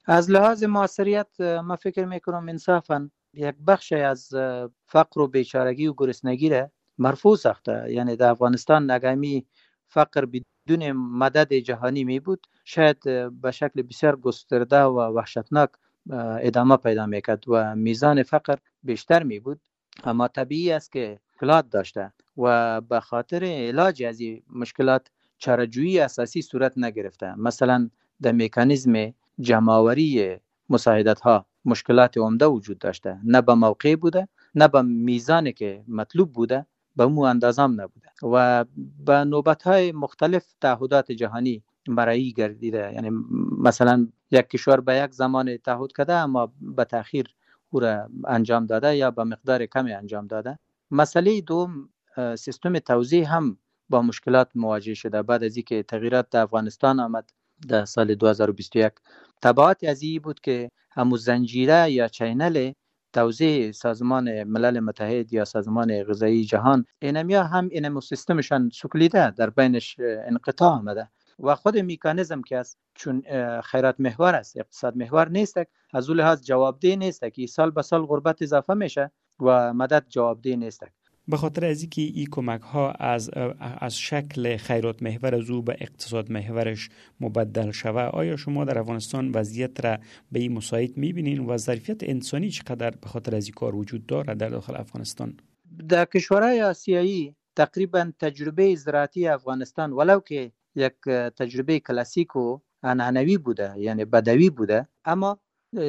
از لحاظ موثریت ما فکر میکنم انصافا یک بخشی از فقر و بیچارگی و گرسنگی را مرفوع ساخته. یعنی در افغانستان نگامی فقر بدون مدد جهانی می بود، شاید به شکل بسیار گسترده و وحشتناک ادامه پیدا میکرد و میزان فقر بیشتر می بود. اما طبیعی است که مشکلات داشته و به خاطر علاج از این مشکلات چاره‌جویی اساسی صورت نگرفته. مثلا در مکانیزم جمع‌آوری مساعدت ها مشکلات عمده وجود داشته، نه به موقع بوده، نه به میزانی که مطلوب بوده، به مو اندازه هم نبوده و به نوبت های مختلف تعهدات جهانی مرئی گردیده. یعنی مثلا یک کشور به یک زمان تعهد کرده اما به تأخیر او را انجام داده یا به مقدار کمی انجام داده. مسئله دوم، سیستم توزیع هم با مشکلات مواجه شده بعد از اینکه تغییرات در افغانستان آمد در سال 2021. تبعات از این بود که همون زنجیره یا چینل توزیع سازمان ملل متحد یا سازمان غذایی جهان، اینمیا هم اینمو سیستمشان سکلیده، در بینش انقطاع آمده و خود میکانیزم که است چون خیرات محور است، اقتصاد محور نیست، از اون لحاظ جوابدeh نیست که سال به سال غربت اضافه میشه و مدد جوابدeh نیست. به خاطر از اینکه این کمک ها از شکل خیرات محور از او به اقتصاد محورش مبدل شوه، آیا شما در افغانستان وضعیت را به این مساعد میبینین و ظرفیت انسانی چقدر به خاطر از این کار وجود داره در داخل افغانستان؟ در کشورهای آسیایی تقریبا تجربه زراعتی افغانستان ولو که یک تجربه کلاسیک و عنعنوی بوده، یعنی بدوی بوده، اما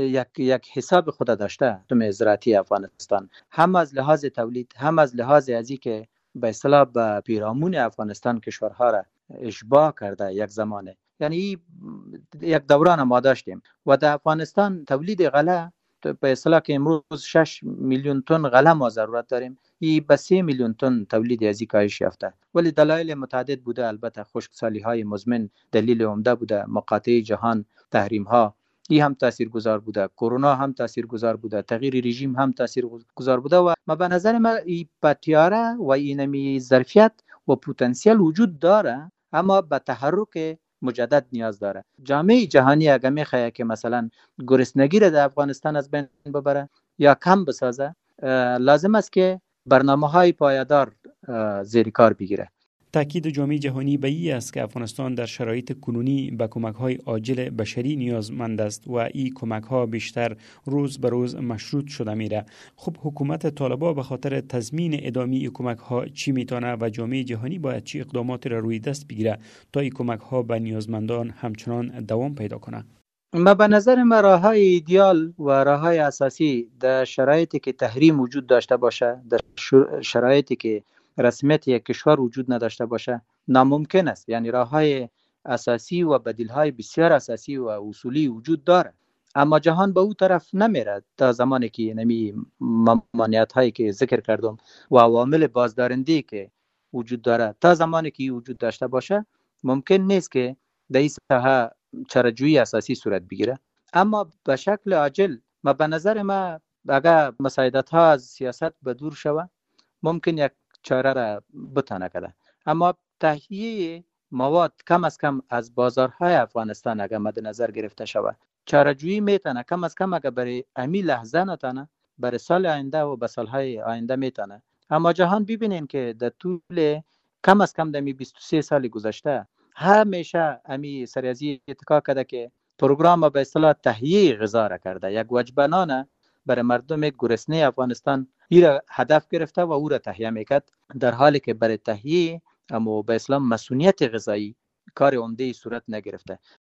یک حساب خود داشته. سیستم زراعتی افغانستان هم از لحاظ تولید، هم از لحاظ ازی که به اصطلاح به پیرامون افغانستان کشورها را اشباع کرده یک زمانه. یعنی یک دوران ما داشتیم و در افغانستان تولید غله به اصطلاح که امروز 6 میلیون تن غله ما ضرورت داریم، این به 3 میلیون تن تولید از این کاهش یافته. ولی دلایل متعدد بوده، البته خشکسالی های مزمن دلیل عمده بوده، مقاطعه جهان، تحریم ها این هم تاثیرگذار بوده، کرونا هم تاثیرگذار بوده، تغییر رژیم هم تاثیرگذار بوده و ما به نظر من این پتیاره و اینمی ظرفیت و پتانسیل وجود داره، اما به تحرک مجدد نیاز داره. جامعه جهانی اگه میخواد که مثلا گرسنگی را در افغانستان از بین ببره یا کم بسازه، لازم است که برنامه‌های پایدار زیر کار بگیره. تاکید جامعه جهانی به این است که افغانستان در شرایط کنونی به کمک‌های عاجل بشری نیازمند است و این کمک‌ها بیشتر روز به روز مشروط شده میره. خب حکومت طالبان به خاطر تضمین ادامه کمک‌ها چی میتونه و جامعه جهانی باید چی اقداماتی را روی دست بگیره تا این کمک‌ها به نیازمندان همچنان دوام پیدا کنه؟ ما به نظر ما راه‌های ایدئال و راه‌های اساسی در شرایطی که تحریم وجود داشته باشه، در شرایطی که رسمیت یک کشور وجود نداشته باشه، ناممکن است. یعنی راه‌های اساسی و بدیل‌های بسیار اساسی و اصولی وجود داره، اما جهان به اون طرف نمیره تا زمانی که نمی ممانعت‌هایی که ذکر کردم و عوامل بازدارنده که وجود داره تا زمانی که وجود داشته باشه، ممکن نیست که در این ساحه چاره‌جویی اساسی صورت بگیره. اما به شکل عاجل ما به نظر ما اگر مساعدت ها از سیاست به دور شود ممکن یک چاره را بتانه کرده، اما تهیه مواد کم از کم از بازارهای افغانستان اگر مد نظر گرفته شود، چاره‌جویی میتونه کم از کم اگر برای امی لحظه نتانه برای سال آینده و به سالهای آینده میتونه. اما جهان ببینین که در طول کم از کم در 23 سال گذشته همیشه امی سریازی اتکا کرده که پروگرام به اصطلاح تهیه غذا را کرده، یک وجبه نان برای مردم گرسنه افغانستان این را هدف گرفته و او را تهیه میکرد، در حالی که برای تهیه اما به اصطلاح مسئولیت غذایی کار عمده صورت نگرفته.